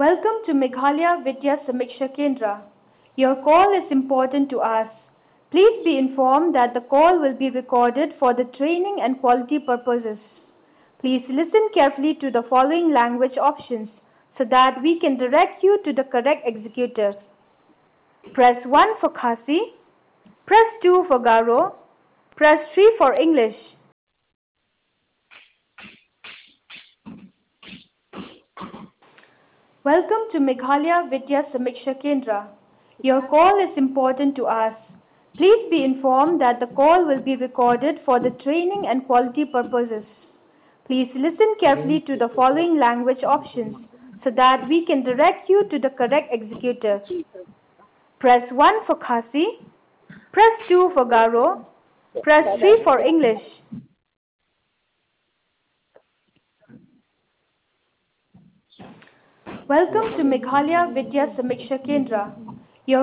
Welcome to Meghalaya Vidya Samiksha Kendra. Your call is important to us. Please be informed that the call will be recorded for the training and quality purposes. Please listen carefully to the following language options so that we can direct you to the correct executor. Press 1 for Khasi, press 2 for Garo, press 3 for English. Welcome to Meghalaya Vidya Samiksha Kendra. Your call is important to us. Please be informed that the call will be recorded for the training and quality purposes. Please listen carefully to the following language options so that we can direct you to the correct executor. Press 1 for Khasi, press 2 for Garo, press 3 for English. Welcome to Meghalaya Vidya Samiksha Kendra.